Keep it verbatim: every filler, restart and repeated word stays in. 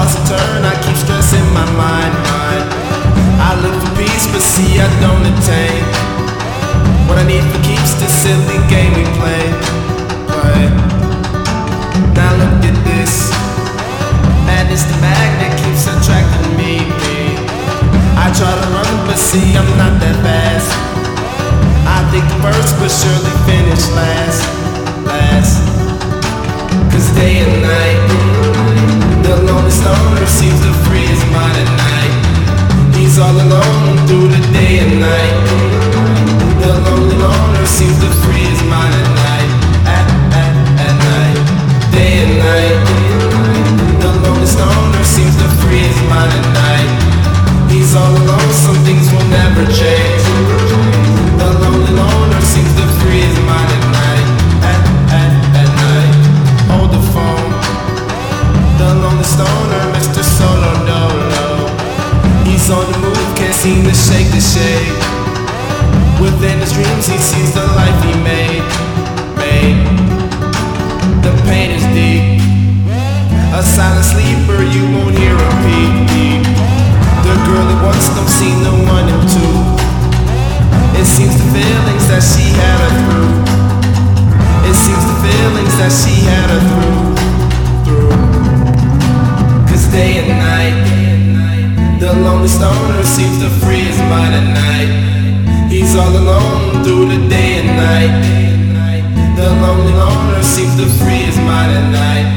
toss and turn, I keep stressing my mind, mind. I look for peace, but see I don't attain. What I need for keeps this silly game we play. Right. Now look at this. Madness, the magnet keeps attracting me, me. I try to run, but see I'm not that fast. I think first, but surely finish last, last. Cause day and night, the lonely stoner seems to free his mind at night. He's all alone through the day and night. The lonely loner seems to free his mind at night, at, at, at night. Day and night, the lonely stoner seems to free his mind at night. He's all alone, some things will never change. The lonely loner seems to free his mind at night, at, at, at night. Hold the phone. The lonely stoner, Mister Solo Dolo. He's on the move, can't seem to shake the shade. Within his dreams he sees the life he made, made. The pain is deep. A silent sleeper, you won't hear a peep, peep. The girl he wants don't see no one in two. It seems the feelings that she had her through. It seems the feelings that she had her through, through. Cause day and night, the lonely stoner seems to free his mind at night. He's all alone through the day and night. The lonely loner seems to free his mind at night.